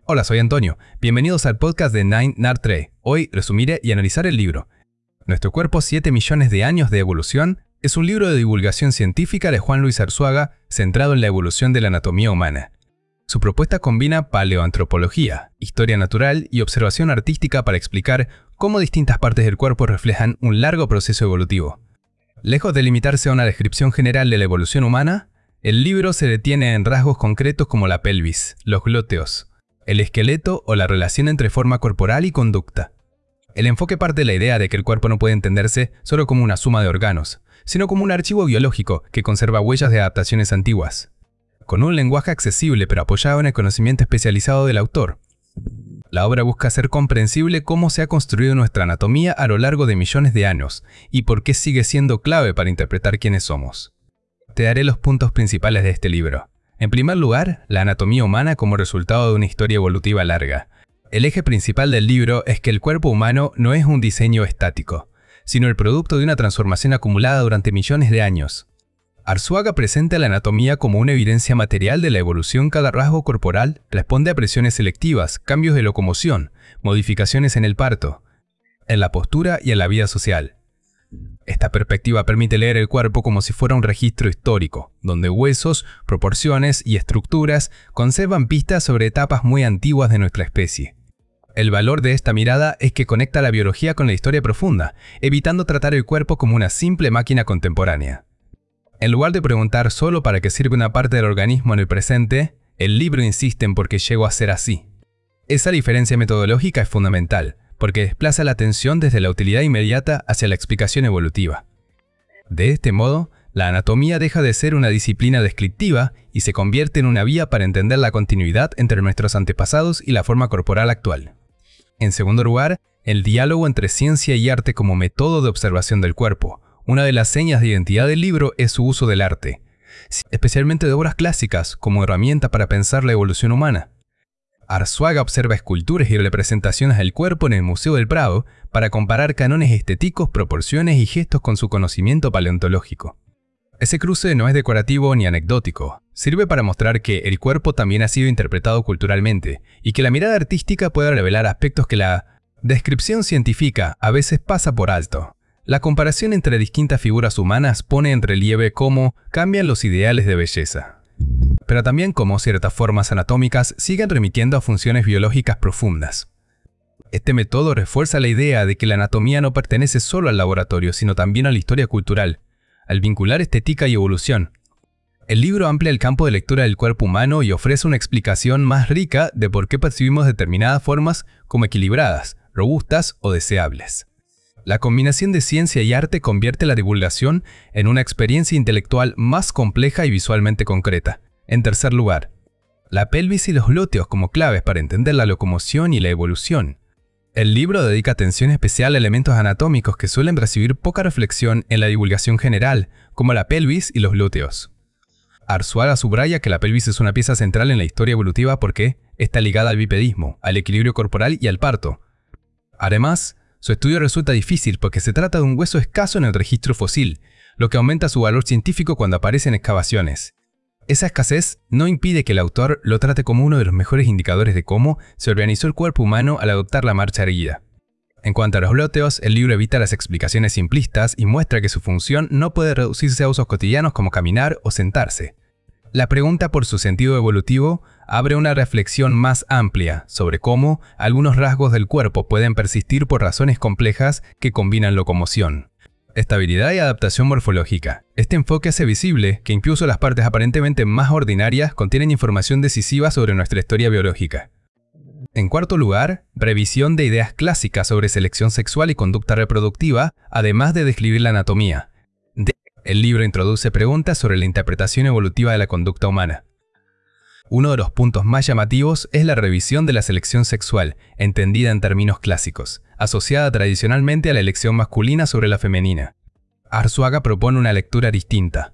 Hola, soy Antonio. Bienvenidos al podcast de Nine Nard3. Hoy resumiré y analizaré el libro Nuestro cuerpo, 7 millones de años de evolución. Es un libro de divulgación científica de Juan Luis Arzuaga centrado en la evolución de la anatomía humana. Su propuesta combina paleoantropología, historia natural y observación artística para explicar cómo distintas partes del cuerpo reflejan un largo proceso evolutivo. Lejos de limitarse a una descripción general de la evolución humana, el libro se detiene en rasgos concretos como la pelvis, los glúteos, el esqueleto o la relación entre forma corporal y conducta. El enfoque parte de la idea de que el cuerpo no puede entenderse solo como una suma de órganos, sino como un archivo biológico que conserva huellas de adaptaciones antiguas, con un lenguaje accesible pero apoyado en el conocimiento especializado del autor. La obra busca hacer comprensible cómo se ha construido nuestra anatomía a lo largo de millones de años y por qué sigue siendo clave para interpretar quiénes somos. Te daré los puntos principales de este libro. En primer lugar, la anatomía humana como resultado de una historia evolutiva larga. El eje principal del libro es que el cuerpo humano no es un diseño estático, sino el producto de una transformación acumulada durante millones de años. Arzuaga presenta la anatomía como una evidencia material de la evolución. Cada rasgo corporal responde a presiones selectivas, cambios de locomoción, modificaciones en el parto, en la postura y en la vida social. Esta perspectiva permite leer el cuerpo como si fuera un registro histórico, donde huesos, proporciones y estructuras conservan pistas sobre etapas muy antiguas de nuestra especie. El valor de esta mirada es que conecta la biología con la historia profunda, evitando tratar el cuerpo como una simple máquina contemporánea. En lugar de preguntar solo para qué sirve una parte del organismo en el presente, el libro insiste en por qué llegó a ser así. Esa diferencia metodológica es fundamental, porque desplaza la atención desde la utilidad inmediata hacia la explicación evolutiva. De este modo, la anatomía deja de ser una disciplina descriptiva y se convierte en una vía para entender la continuidad entre nuestros antepasados y la forma corporal actual. En segundo lugar, el diálogo entre ciencia y arte como método de observación del cuerpo. Una de las señas de identidad del libro es su uso del arte, especialmente de obras clásicas como herramienta para pensar la evolución humana. Arzuaga observa esculturas y representaciones del cuerpo en el Museo del Prado para comparar cánones estéticos, proporciones y gestos con su conocimiento paleontológico. Ese cruce no es decorativo ni anecdótico, sirve para mostrar que el cuerpo también ha sido interpretado culturalmente y que la mirada artística puede revelar aspectos que la descripción científica a veces pasa por alto. La comparación entre distintas figuras humanas pone en relieve cómo cambian los ideales de belleza, pero también cómo ciertas formas anatómicas siguen remitiendo a funciones biológicas profundas. Este método refuerza la idea de que la anatomía no pertenece solo al laboratorio, sino también a la historia cultural, al vincular estética y evolución. El libro amplía el campo de lectura del cuerpo humano y ofrece una explicación más rica de por qué percibimos determinadas formas como equilibradas, robustas o deseables. La combinación de ciencia y arte convierte la divulgación en una experiencia intelectual más compleja y visualmente concreta. En tercer lugar, la pelvis y los glúteos como claves para entender la locomoción y la evolución. El libro dedica atención especial a elementos anatómicos que suelen recibir poca reflexión en la divulgación general, como la pelvis y los glúteos. Arzuaga subraya que la pelvis es una pieza central en la historia evolutiva porque está ligada al bipedismo, al equilibrio corporal y al parto. Además, su estudio resulta difícil porque se trata de un hueso escaso en el registro fósil, lo que aumenta su valor científico cuando aparecen excavaciones. Esa escasez no impide que el autor lo trate como uno de los mejores indicadores de cómo se organizó el cuerpo humano al adoptar la marcha erguida. En cuanto a los glúteos, el libro evita las explicaciones simplistas y muestra que su función no puede reducirse a usos cotidianos como caminar o sentarse. La pregunta por su sentido evolutivo abre una reflexión más amplia sobre cómo algunos rasgos del cuerpo pueden persistir por razones complejas que combinan locomoción, estabilidad y adaptación morfológica. Este enfoque hace visible que incluso las partes aparentemente más ordinarias contienen información decisiva sobre nuestra historia biológica. En cuarto lugar, revisión de ideas clásicas sobre selección sexual y conducta reproductiva, además de describir la anatomía. El libro introduce preguntas sobre la interpretación evolutiva de la conducta humana. Uno de los puntos más llamativos es la revisión de la selección sexual, entendida en términos clásicos, asociada tradicionalmente a la elección masculina sobre la femenina. Arzuaga propone una lectura distinta,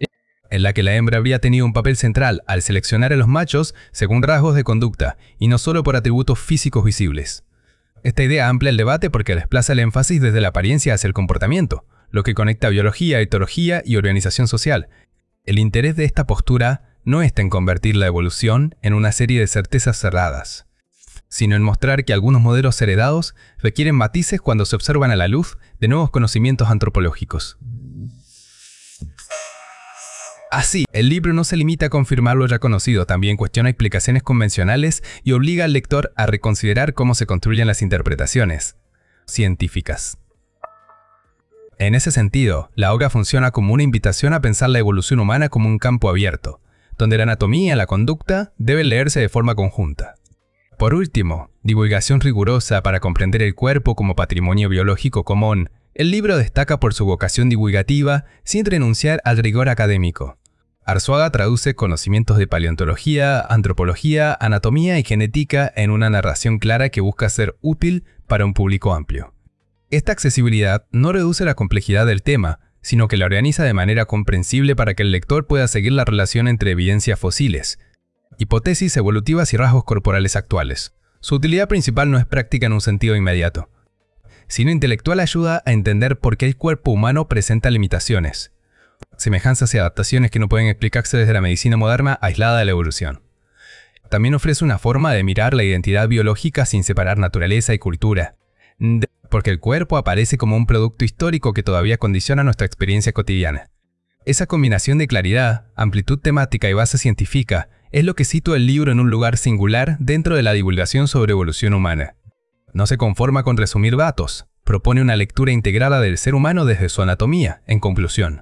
en la que la hembra habría tenido un papel central al seleccionar a los machos según rasgos de conducta y no solo por atributos físicos visibles. Esta idea amplía el debate porque desplaza el énfasis desde la apariencia hacia el comportamiento, lo que conecta biología, etología y organización social. El interés de esta postura no está en convertir la evolución en una serie de certezas cerradas, sino en mostrar que algunos modelos heredados requieren matices cuando se observan a la luz de nuevos conocimientos antropológicos. Así, el libro no se limita a confirmar lo ya conocido, también cuestiona explicaciones convencionales y obliga al lector a reconsiderar cómo se construyen las interpretaciones científicas. En ese sentido, la obra funciona como una invitación a pensar la evolución humana como un campo abierto, donde la anatomía y la conducta deben leerse de forma conjunta. Por último, divulgación rigurosa para comprender el cuerpo como patrimonio biológico común. El libro destaca por su vocación divulgativa sin renunciar al rigor académico. Arzuaga traduce conocimientos de paleontología, antropología, anatomía y genética en una narración clara que busca ser útil para un público amplio. Esta accesibilidad no reduce la complejidad del tema, sino que la organiza de manera comprensible para que el lector pueda seguir la relación entre evidencias fósiles, hipótesis evolutivas y rasgos corporales actuales. Su utilidad principal no es práctica en un sentido inmediato, sino intelectual. Ayuda a entender por qué el cuerpo humano presenta limitaciones, semejanzas y adaptaciones que no pueden explicarse desde la medicina moderna aislada de la evolución. También ofrece una forma de mirar la identidad biológica sin separar naturaleza y cultura, porque el cuerpo aparece como un producto histórico que todavía condiciona nuestra experiencia cotidiana. Esa combinación de claridad, amplitud temática y base científica es lo que sitúa el libro en un lugar singular dentro de la divulgación sobre evolución humana. No se conforma con resumir datos, propone una lectura integrada del ser humano desde su anatomía. En conclusión,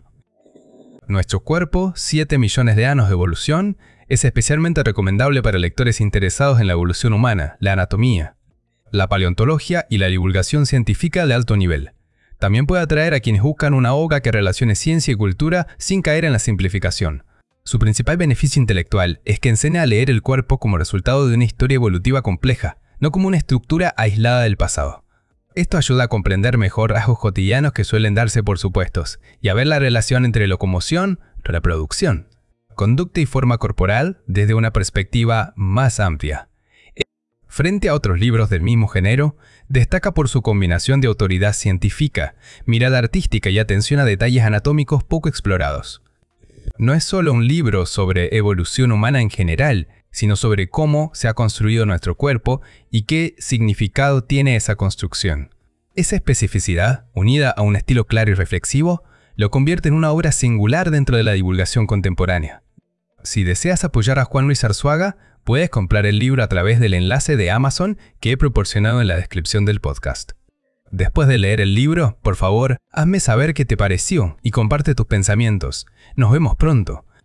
nuestro cuerpo, 7 millones de años de evolución, es especialmente recomendable para lectores interesados en la evolución humana, la anatomía, la paleontología y la divulgación científica de alto nivel. También puede atraer a quienes buscan una obra que relacione ciencia y cultura sin caer en la simplificación. Su principal beneficio intelectual es que enseña a leer el cuerpo como resultado de una historia evolutiva compleja, no como una estructura aislada del pasado. Esto ayuda a comprender mejor rasgos cotidianos que suelen darse por supuestos, y a ver la relación entre locomoción, reproducción, conducta y forma corporal desde una perspectiva más amplia. Frente a otros libros del mismo género, destaca por su combinación de autoridad científica, mirada artística y atención a detalles anatómicos poco explorados. No es solo un libro sobre evolución humana en general, sino sobre cómo se ha construido nuestro cuerpo y qué significado tiene esa construcción. Esa especificidad, unida a un estilo claro y reflexivo, lo convierte en una obra singular dentro de la divulgación contemporánea. Si deseas apoyar a Juan Luis Arzuaga, puedes comprar el libro a través del enlace de Amazon que he proporcionado en la descripción del podcast. Después de leer el libro, por favor, hazme saber qué te pareció y comparte tus pensamientos. Nos vemos pronto.